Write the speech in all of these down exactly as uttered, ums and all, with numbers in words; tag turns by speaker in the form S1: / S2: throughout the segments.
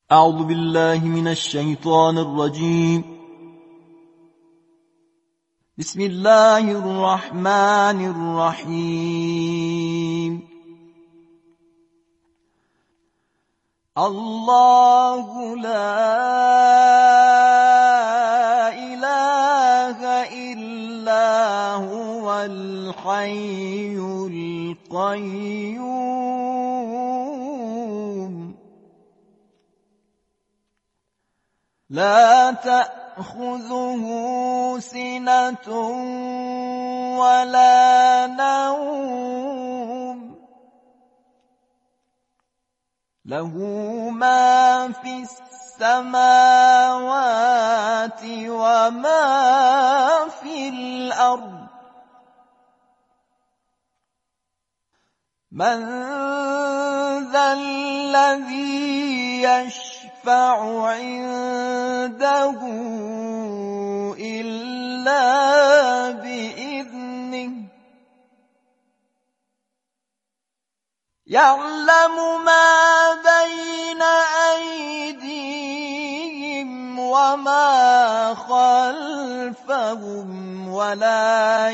S1: أعوذ بالله من الشيطان الرجيم. بسم الله الرحمن الرحيم. الله لا إله إلا هو الحي القيوم لا تأخذه سنة ولا نوم له ما في السماوات وما في الأرض من ذا الذي يشفع عنده إلا بإذنه يعلم ما بين أيديهم وما خلفهم ولا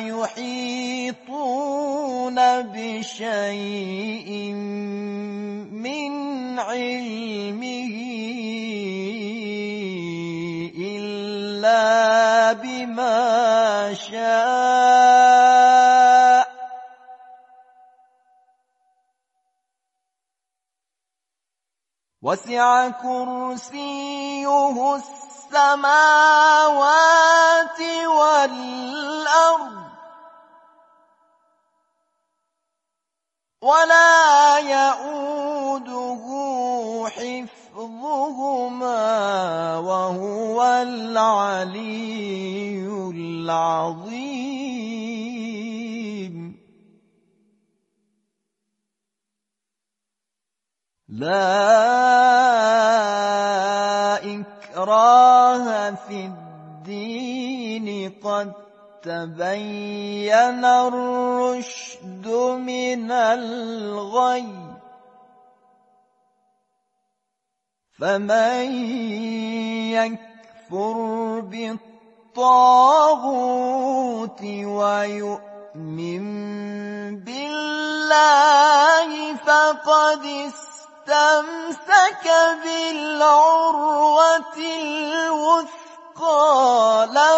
S1: يحيطون بشيء من علمه إلا بما شاء وسع كرسيه السماوات والأرض ولا يؤوده حفظهما وهو العلي العظيم لا إكراه في الدين قد تبين الرشد من الغي فمن يكفر بالطاغوت ويؤمن بالله فقد استمسك بالعروة الوثقى لا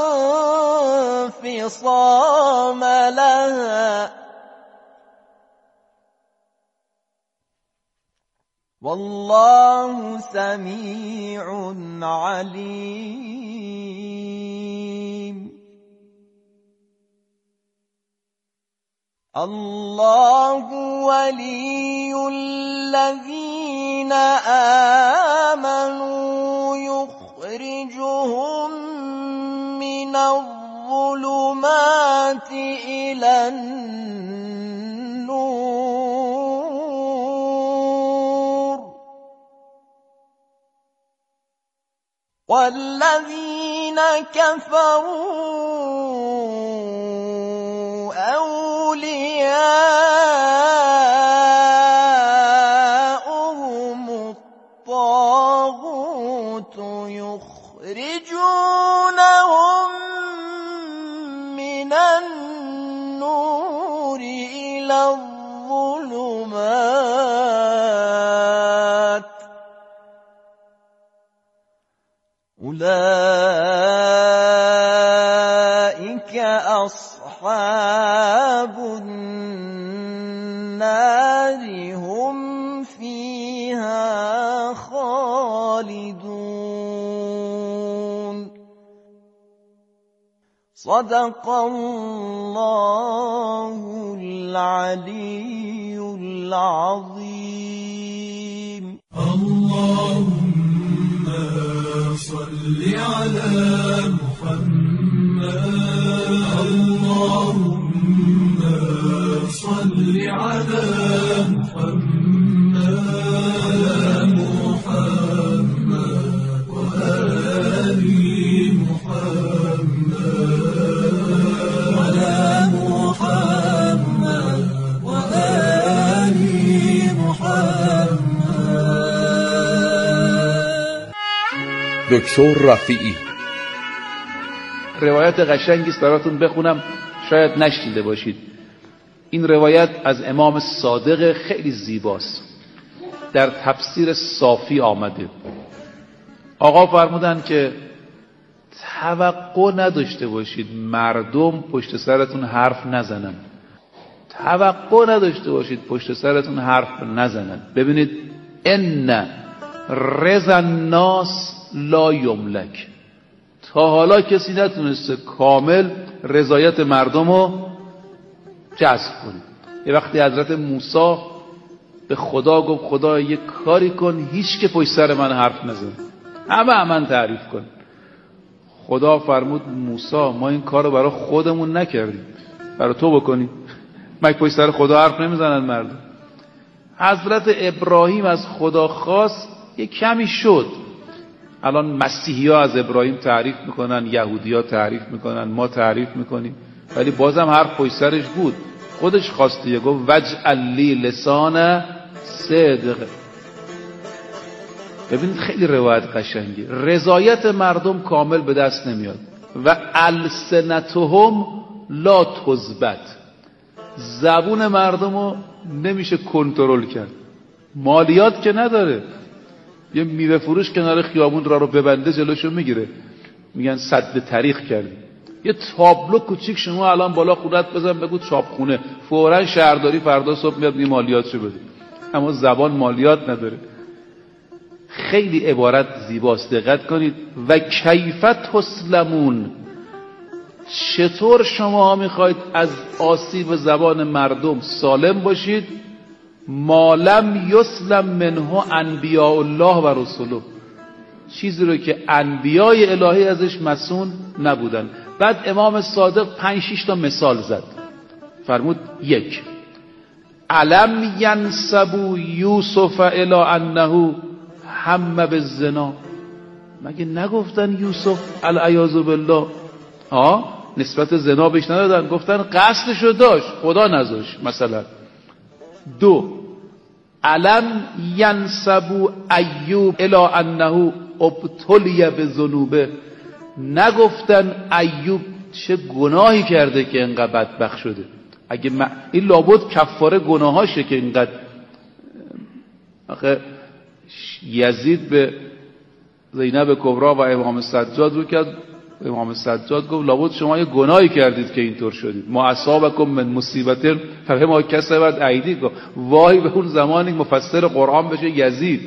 S1: انفصام لها والله سميع عليم الله ولي الذين آمنوا يخرجهم من الظلمات إلى النور والذين كفروا أولياؤهم الطاغوت يخرجونهم من النور إلى الظلمات أولئك أصحاب النار هم فيها خالدون صدق الله العلي العظيم.
S2: اللهم صل على محمد اللهم صل على محمد محمد وآل محمد وعلى محمد وآل محمد
S3: دکتر رفیعی.
S4: روایت قشنگی است براتون بخونم، شاید نشنیده باشید. این روایت از امام صادق خیلی زیباست، در تفسیر صافی آمده. آقا فرمودن که توقع نداشته باشید مردم پشت سرتون حرف نزنن. توقع نداشته باشید پشت سرتون حرف نزنن. ببینید، ان رضا الناس لا یملک. تا حالا کسی نتونسته کامل رضایت مردم رو جذب کنه. یه وقتی حضرت موسی به خدا گفت خدا یک کاری کن هیچ که پشت سر من حرف نزن، همه من تعریف کن. خدا فرمود موسی ما این کار رو برای خودمون نکردیم، برای تو بکنیم. مگه پشت سر خدا حرف نمیزنن مردم؟ حضرت ابراهیم از خدا خواست، یه کمی شد. الان مسیحی ها از ابراهیم تعریف میکنن، یهودی ها تعریف میکنن، ما تعریف میکنیم، ولی بازم حرف پشت سرش بود. خودش خواسته، گفت وجعل لی لسان صدق. ببینید خیلی روایت قشنگی. رضایت مردم کامل به دست نمیاد. و السنتهم لا تثبت. زبون مردم رو نمیشه کنترل کرد. مالیات که نداره. یه میوه فروش کنار خیابون را رو ببنده جلوشو میگیره، میگن سد طریق کردی. یه تابلو کوچیک شما الان بالا خونت بزن بگو چاپخونه، فوراً شهرداری فردا صبح میاد این مالیاتشو بده. اما زبان مالیات نداره. خیلی عبارت زیباست، دقت کنید. و کیف تسلمون. چطور شما میخواید از آسیب زبان مردم سالم باشید مالم یسلم منه انبیاء الله و رسوله، چیزی رو که انبیای الهی ازش مسئول نبودن. بعد امام صادق پنج شش تا مثال زد. فرمود یک، علم ینسبوا یوسف الی انه هم بالزنا. مگه نگفتن یوسف العیاذ بالله؟ ها، نسبت زنا بهش ندادن، گفتن قصدشو داشت خدا نذاشت مثلا. دو، علم ینسبوا ایوب الی انه ابتلی بذنوبه. نگفتن ایوب چه گناهی کرده که اینقدر بدبخت شده. اگه م... این لابد کفاره گناهاشه که اینقدر. آخه یزید به زینب کبرا و امام سجاد رو کرد، امام سجاد گفت لابد شما یه گناهی کردید که اینطور شدید. ما اصابکم من مصیبت فبما کسبت ایدیکم. وای به اون زمانی مفسر قرآن بشه یزید.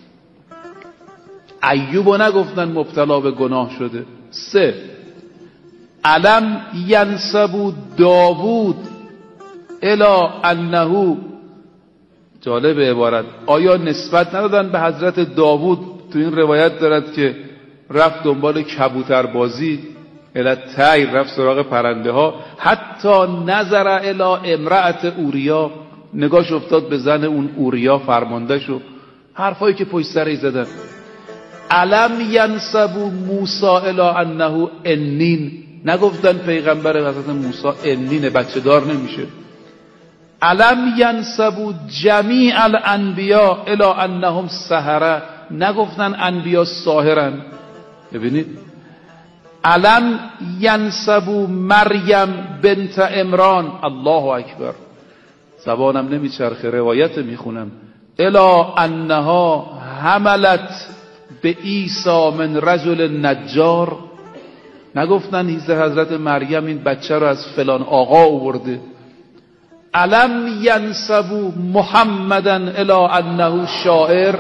S4: ایوبو نگفتن مبتلا به گناه شده. سه، علم ینسبوا داوود الی انه. جالب عبارت. آیا نسبت ندادن به حضرت داوود؟ تو این روایت دارد که رفت دنبال کبوتر بازی، علت تیر رفت سراغ پرنده ها، حتی نظر الی امرأت اوریا، نگاش افتاد به زن اون اوریا فرمانده شو. حرفایی که پشت سرش زدن. علم ینسبوا موسی الی انه انین. نگفتن پیغمبر حضرت موسی انینه، بچه دار نمیشه. علم ینسبوا جمیع الانبیاء الی انهم سحره. نگفتن انبیا ساحرن. ببینید، علم ینسبوا مریم بنت عمران. الله اکبر، زبانم نمیچرخه روایت میخونم. الی انها حملت به عیسی من رجل نجار. نگفتن حضرت مریم این بچه رو از فلان آقا آورده. علم ینسبوا محمدا الی انه شاعر.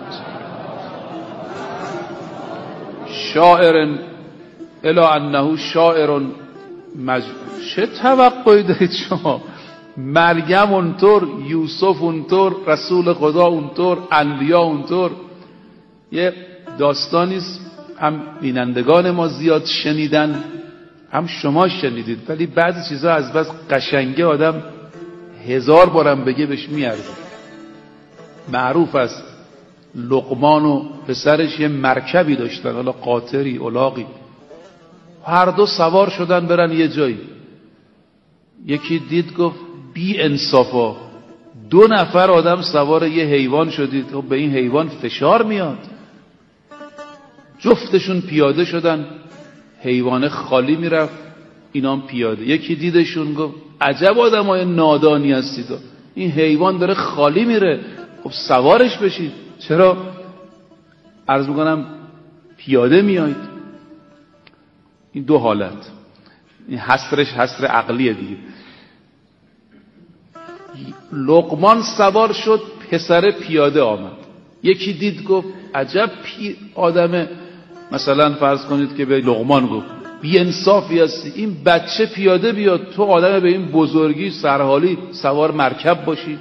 S4: شاعر الی انه شاعر مج... چه توقعی دارید شما؟ مریم اونطور، یوسف اونطور، رسول خدا اونطور، انبیا اونطور. یه داستانیست، هم بینندگان ما زیاد شنیدن هم شما شنیدید، ولی بعضی چیزا از بس قشنگه آدم هزار بارم بگه بهش میارزه. معروف است لقمان و پسرش یه مرکبی داشتن، حالا قاطری الاغی، هر دو سوار شدن برن یه جایی. یکی دید گفت بی انصافا، دو نفر آدم سوار یه حیوان شدید، خب به این حیوان فشار میاد. جفتشون پیاده شدن، حیوان خالی میرفت، اینام پیاده. یکی دیدشون گفت عجب آدمای نادانی هستید، این حیوان داره خالی میره، خب سوارش بشید، چرا عرض میکنم پیاده میایید؟ این دو حالت، این حصرش حصر عقلیه دیگه. لقمان سوار شد، پسر پیاده آمد. یکی دید گفت عجب پی آدم، مثلا فرض کنید که به لقمان گفت بی انصافی هستی، این بچه پیاده بیاد، تو آدم به این بزرگی سرحالی سوار مرکب باشی.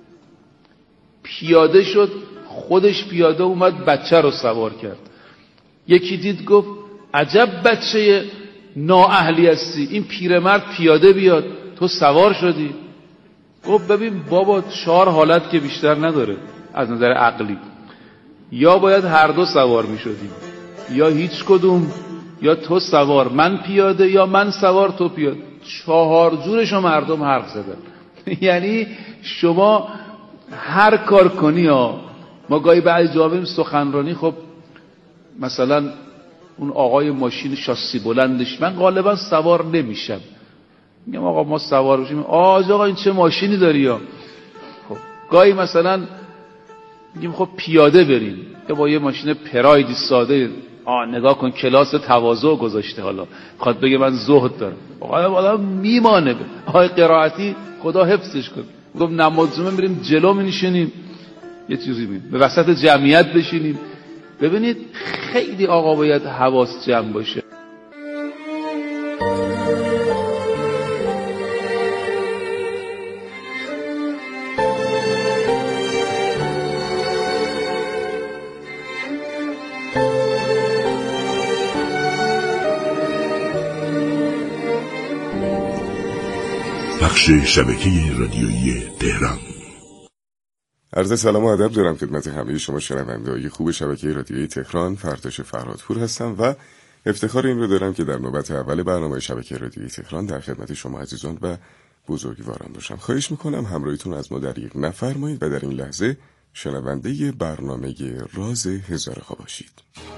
S4: پیاده شد، خودش پیاده اومد، بچه رو سوار کرد. یکی دید گفت عجب بچه نااهلی هستی، این پیرمرد پیاده بیاد، تو سوار شدی. گفت ببین بابا، چهار حالت که بیشتر نداره از نظر عقلی، یا باید هر دو سوار می شدیم، یا هیچ کدوم، یا تو سوار من پیاده، یا من سوار تو پیاده. چهار جورشو مردم حرف زدن. یعنی شما هر کار کنی ها. ما گاهی بعضی جا بریم سخنرانی، خب مثلا اون آقای ماشین شاسی بلندش، من غالبا سوار نمیشم، میگم آقا ما سوار بشیم، آقا این چه ماشینی داری یا. خب گاهی مثلا میگیم خب پیاده بریم، یا با یه ماشین پرایدی ساده، آ نگاه کن کلاس تواضع گذاشته، حالا خواد بگه من زهد دارم. آقا والا میمانه. آقای قرائتی خدا حفظش کنه، گفت نمازجمعه میریم جلو میشینیم، یه چیزی میگیم به وسط جمعیت بشینیم. ببینید خیلی آقا باید حواس جمع باشه.
S3: بخش شبکه رادیویی تهران.
S5: عرض سلام و ادب دارم خدمت همه شما شنونده‌های خوب شبکه رادیویی تهران. فرتاش فرهادپور هستم و افتخار این رو دارم که در نوبت اول برنامه شبکه رادیویی تهران در خدمت شما عزیزان و بزرگواران باشم. خواهش میکنم همراهیتون از ما دریغ نفرمایید و در این لحظه شنونده برنامه راز هزار خواب باشید.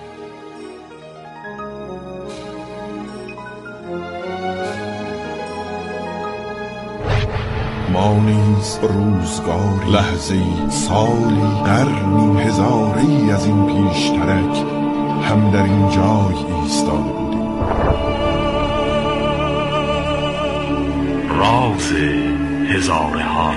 S3: ما نیز روزگاری، لحظه‌ای، سالی، قرنی، هزاری از این پیشترک هم در این جای ایستاده بودیم. راز هزار ها.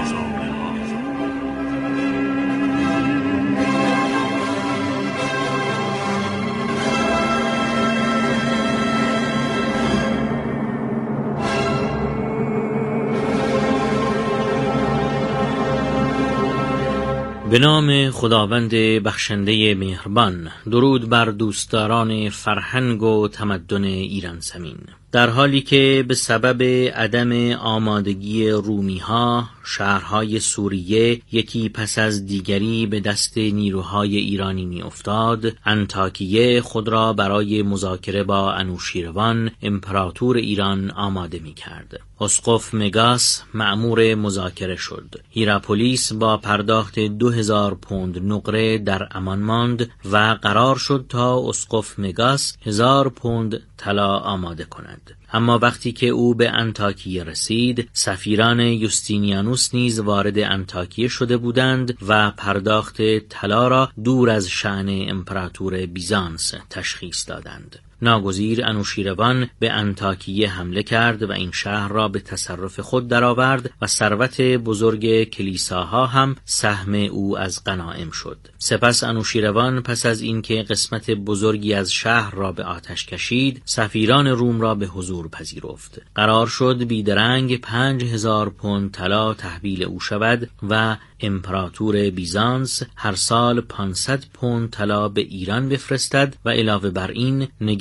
S6: به نام خداوند بخشنده مهربان. درود بر دوستداران فرهنگ و تمدن ایران زمین. در حالی که به سبب عدم آمادگی رومی‌ها شهرهای سوریه یکی پس از دیگری به دست نیروهای ایرانی می افتاد، انطاکیه خود را برای مذاکره با انوشیروان امپراتور ایران آماده می کرد. اسقف مگاس مأمور مذاکره شد. هیراپولیس با پرداخت دو هزار پوند نقره در امان ماند و قرار شد تا اسقف مگاس هزار پوند طلا آماده کند. اما وقتی که او به انطاکیه رسید، سفیران یوستینیانوس نیز وارد انطاکیه شده بودند و پرداخت طلا را دور از شأن امپراتور بیزانس تشخیص دادند. ناگزیر انوشیروان به انطاکیه حمله کرد و این شهر را به تصرف خود درآورد و ثروت بزرگ کلیساها هم سهم او از غنایم شد. سپس انوشیروان پس از اینکه قسمت بزرگی از شهر را به آتش کشید، سفیران روم را به حضور پذیرفت. قرار شد بیدرنگ پنج هزار پوند طلا تحویل او شود و امپراتور بیزانس هر سال پانصد پوند طلا به ایران بفرستد و علاوه بر این نگه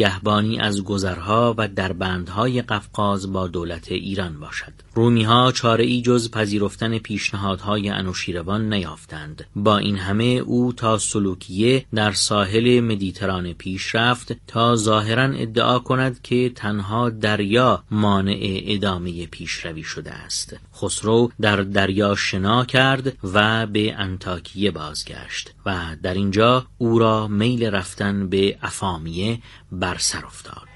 S6: نگهبانی از گذرها و دربندهای قفقاز با دولت ایران باشد. رومی‌ها چاره‌ای جز پذیرفتن پیشنهادهای انوشیروان نیافتند. با این همه او تا سلوکیه در ساحل مدیترانه پیش رفت تا ظاهراً ادعا کند که تنها دریا مانع ادامه پیشروی شده است. خسرو در دریا شنا کرد و به انطاکیه بازگشت و در اینجا او را میل رفتن به افامیه بر سر افتاد.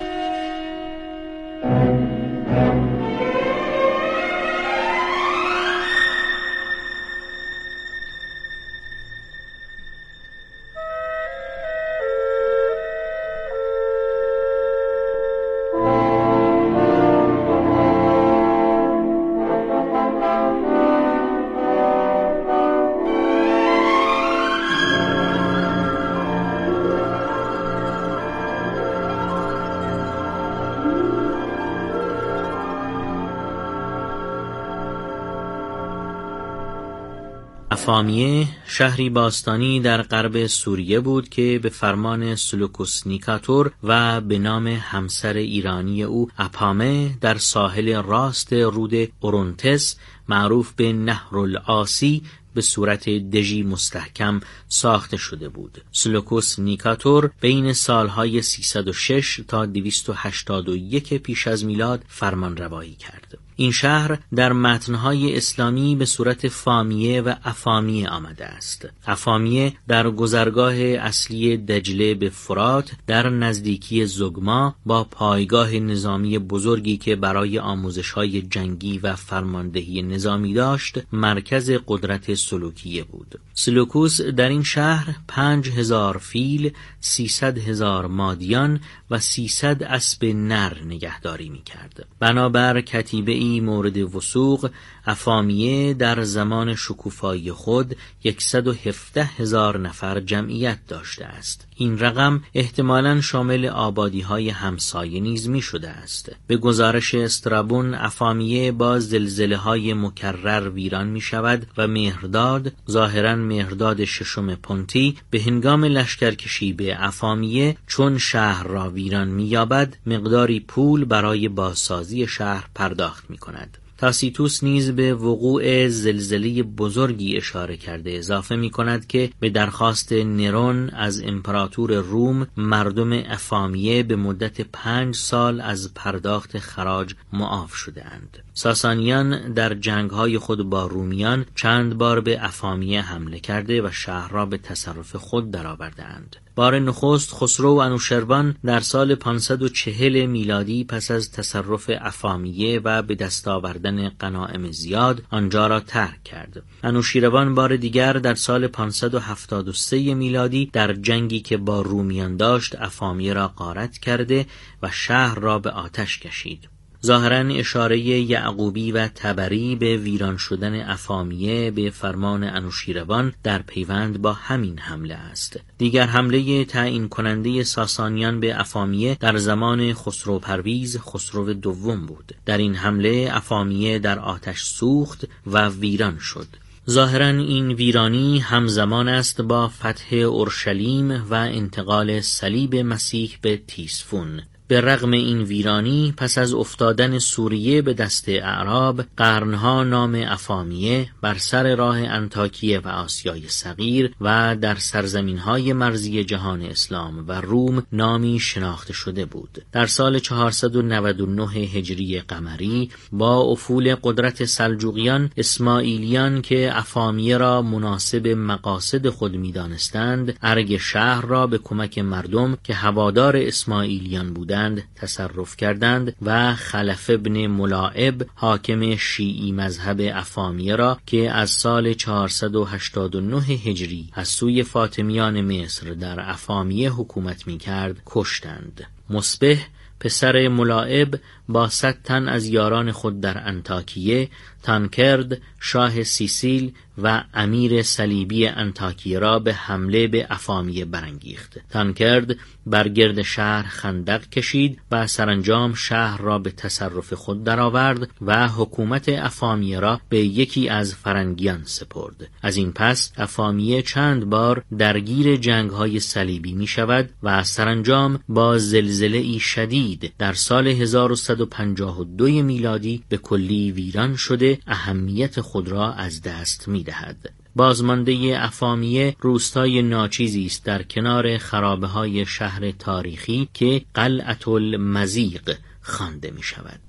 S6: افامیه شهری باستانی در غرب سوریه بود که به فرمان سلوکوس نیکاتور و به نام همسر ایرانی او اپامه در ساحل راست رود اورونتس معروف به نهرالآسی به صورت دژی مستحکم ساخته شده بود. سلوکوس نیکاتور بین سالهای سیصد و شش تا دویست و هشتاد و یک پیش از میلاد فرمان روایی کرد. این شهر در متنهای اسلامی به صورت فامیه و افامیه آمده است. افامیه در گذرگاه اصلی دجله به فرات در نزدیکی زگما با پایگاه نظامی بزرگی که برای آموزش‌های جنگی و فرماندهی نظامی داشت، مرکز قدرت سلوکیه بود. سلوکوس در این شهر پنج هزار فیل، سیصد هزار مادیان و سیصد اسب نر نگهداری می‌کرد. بنابر کتیبه‌ای مورد وثوق، افامیه در زمان شکوفایی خود صد و هفده هزار نفر جمعیت داشته است. این رقم احتمالاً شامل آبادی‌های همسایه نیز می‌شده است. به گزارش استرابون، افامیه با زلزله‌های مکرر ویران می‌شود و مهرداد، ظاهراً مهرداد ششم پونتی، به هنگام لشکرکشی به افامیه چون شهر را ویران می‌یابد، مقداری پول برای بازسازی شهر پرداخت می‌کند. تاسیتوس نیز به وقوع زلزله بزرگی اشاره کرده اضافه می کند که به درخواست نرون از امپراتور روم مردم افامیه به مدت پنج سال از پرداخت خراج معاف شده اند. ساسانیان در جنگ‌های خود با رومیان چند بار به افامیه حمله کرده و شهر را به تصرف خود درآورده اند. بار نخست خسرو و انوشیروان در سال پانصد و چهل میلادی پس از تصرف افامیه و به دست آوردن غنایم زیاد آنجا را ترک کرد. انوشیروان بار دیگر در سال پانصد و هفتاد و سه میلادی در جنگی که با رومیان داشت افامیه را غارت کرده و شهر را به آتش کشید. ظاهراً اشاره یعقوبی و طبری به ویران شدن افامیه به فرمان انوشیروان در پیوند با همین حمله است. دیگر حمله تعیین کننده ساسانیان به افامیه در زمان خسرو پرویز خسرو دوم بود. در این حمله افامیه در آتش سوخت و ویران شد. ظاهراً این ویرانی همزمان است با فتح اورشلیم و انتقال صلیب مسیح به تیسفون. به رغم این ویرانی، پس از افتادن سوریه به دست اعراب، قرنها نام افامیه بر سر راه انطاکیه و آسیای صغیر و در سرزمین‌های مرزی جهان اسلام و روم نامی شناخته شده بود. در سال چهارصد و نود و نه هجری قمری با افول قدرت سلجوقیان، اسماعیلیان که افامیه را مناسب مقاصد خود می‌دانستند، ارگ شهر را به کمک مردم که هوادار اسماعیلیان بودند تصرف کردند و خلف ابن ملاعب حاکم شیعی مذهب افامیه را که از سال چهارصد و هشتاد و نه هجری از سوی فاطمیان مصر در افامیه حکومت می کرد کشتند. مصبح پسر ملاعب با صد تن از یاران خود در انطاکیه تانکرد شاه سیسیل و امیر صلیبی انطاکیه را به حمله به افامیه برانگیخت. تانکرد بر گرد شهر خندق کشید و سرانجام شهر را به تصرف خود درآورد و حکومت افامیه را به یکی از فرنگیان سپرد. از این پس افامیه چند بار درگیر جنگ‌های صلیبی می شود و سرانجام با زلزله‌ای شدید در سال هزار و صد و پنجاه و دو میلادی به کلی ویران شده اهمیت خود را از دست می دهد. بازمانده افامیه روستای ناچیزی است در کنار خرابه‌های شهر تاریخی که قلعة المضیق خوانده می شود.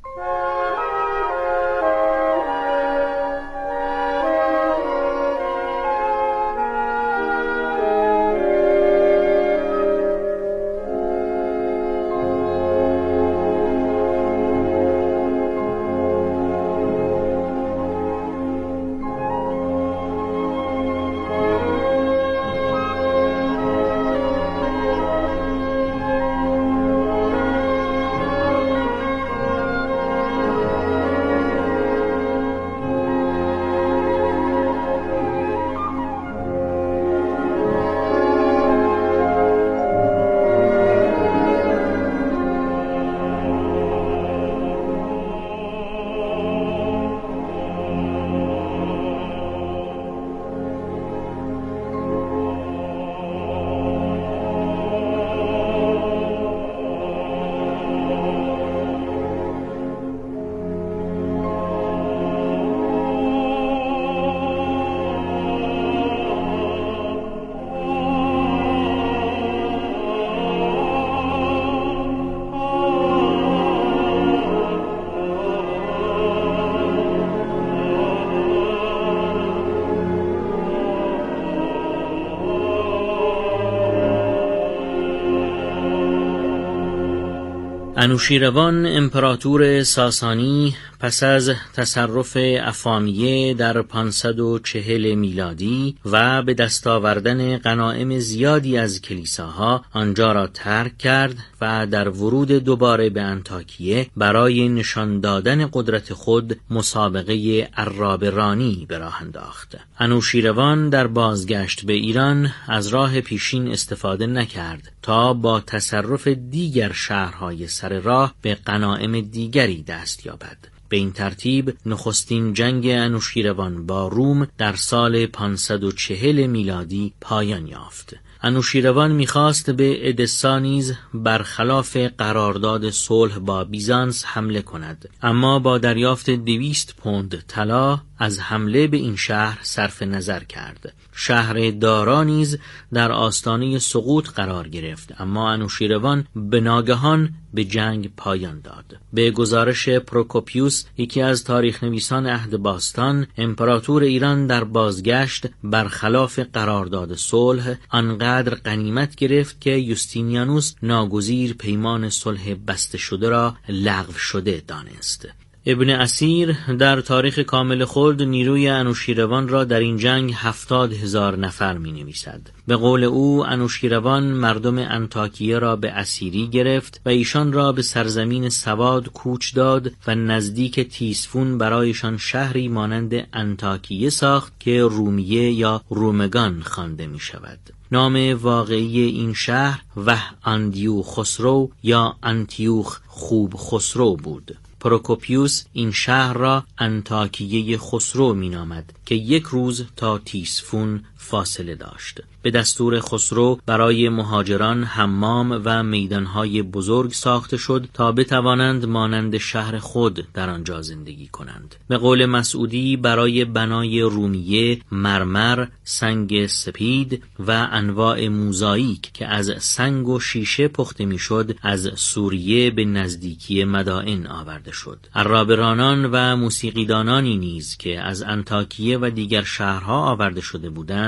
S6: انوشیروان امپراتور ساسانی پس از تصرف افامیه در پانصد و چهل میلادی و به دست آوردن غنایم زیادی از کلیساها آنجا را ترک کرد و در ورود دوباره به انطاکیه برای نشان دادن قدرت خود مسابقه عرابرانی به راه انداخت. انوشیروان در بازگشت به ایران از راه پیشین استفاده نکرد تا با تصرف دیگر شهرهای سر راه به غنایم دیگری دست یابد. به این ترتیب نخستین جنگ انوشیروان با روم در سال پانصد و چهل میلادی پایان یافت. انوشیروان می‌خواست به ادسا نیز برخلاف قرارداد صلح با بیزانس حمله کند، اما با دریافت دویست پوند طلا از حمله به این شهر صرف نظر کرد. شهر دارا نیز در آستانه سقوط قرار گرفت، اما انوشیروان به ناگهان به جنگ پایان داد. به گزارش پروکوپیوس، یکی از تاریخ نویسان عهد باستان، امپراتور ایران در بازگشت برخلاف قرارداد صلح آنقدر غنیمت گرفت که یوستینیانوس ناگزیر پیمان صلح بسته شده را لغو شده دانست. ابن اسیر در تاریخ کامل خود نیروی انوشیروان را در این جنگ هفتاد هزار نفر می نویسد. به قول او انوشیروان مردم انطاکیه را به اسیری گرفت و ایشان را به سرزمین سواد کوچ داد و نزدیک تیسفون برایشان شهری مانند انطاکیه ساخت که رومیه یا رومگان خوانده می شود. نام واقعی این شهر وح اندیو خسرو یا انتیوخ خوب خسرو بود. پروکوپیوس این شهر را انطاکیه خسرو می نامد که یک روز تا تیسفون فاصله داشت. به دستور خسرو برای مهاجران حمام و میدانهای بزرگ ساخته شد تا بتوانند مانند شهر خود در آنجا زندگی کنند. به قول مسعودی برای بنای رومیه مرمر، سنگ سپید و انواع موزاییک که از سنگ و شیشه پخته میشد از سوریه به نزدیکی مدائن آورده شد. عرابرانان و موسیقیدانانی نیز که از انطاکیه و دیگر شهرها آورده شده بودند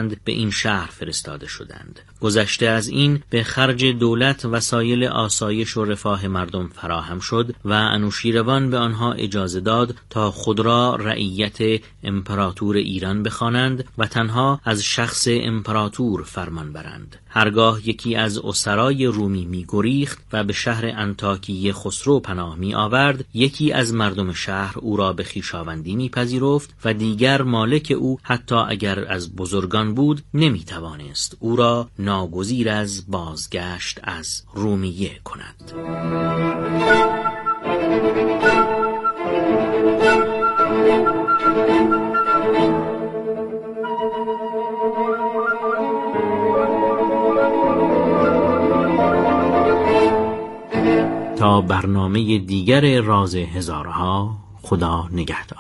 S6: خداوند به این شهر فرستاده شدند. گذشته از این به خرج دولت وسایل آسایش و رفاه مردم فراهم شد و انوشیروان به آنها اجازه داد تا خود را رعیت امپراتور ایران بخوانند و تنها از شخص امپراتور فرمان برند. هرگاه یکی از اسرای رومی می گریخت و به شهر انطاکیه خسرو پناه می آورد، یکی از مردم شهر او را به خویشاوندی می پذیرفت و دیگر مالک او حتی اگر از بزرگان بود نمی توانست او را ناگزیر از بازگشت از رومیه کند. تا برنامه دیگر راز هزارها، خدا نگهدار.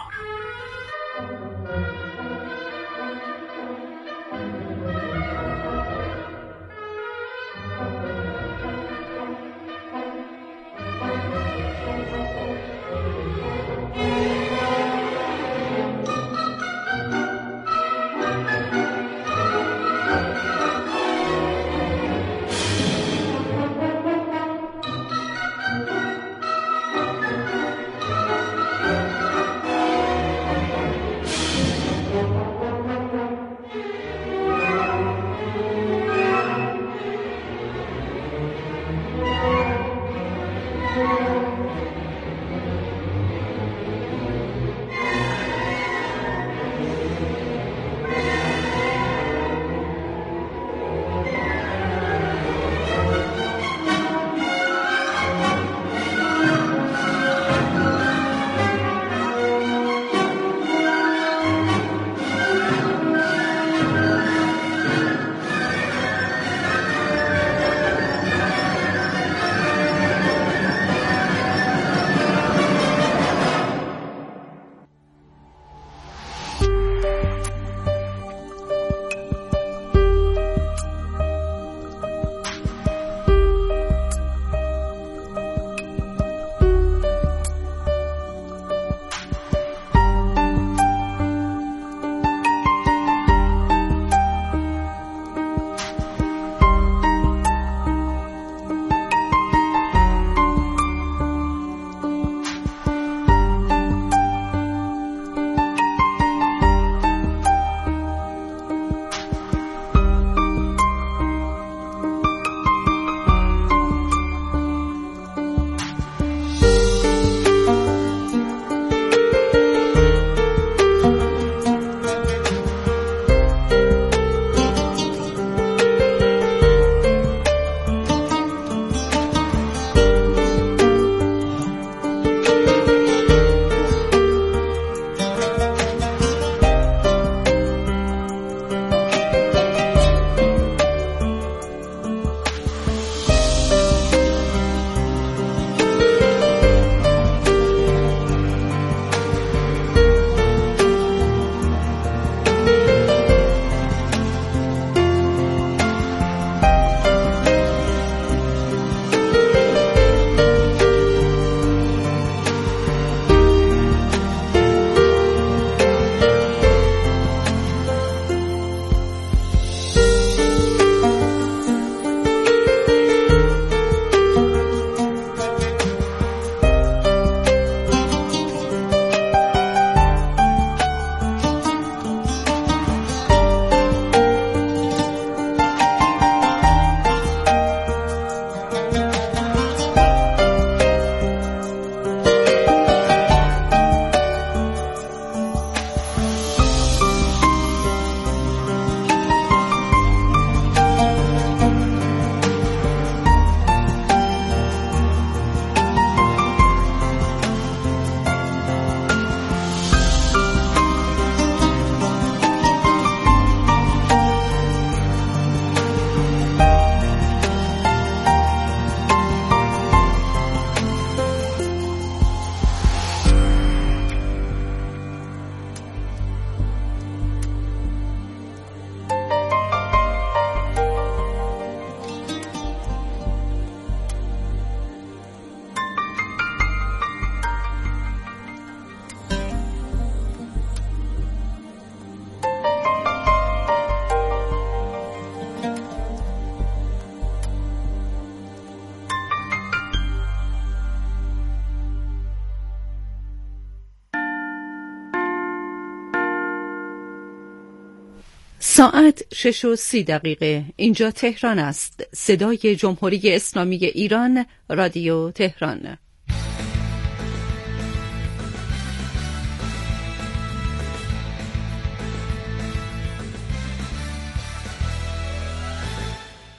S7: ساعت شش و سی دقیقه. اینجا تهران است. صدای جمهوری اسلامی ایران، رادیو تهران.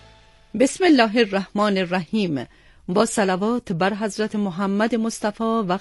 S7: بسم الله الرحمن الرحیم. با صلوات بر حضرت محمد مصطفی و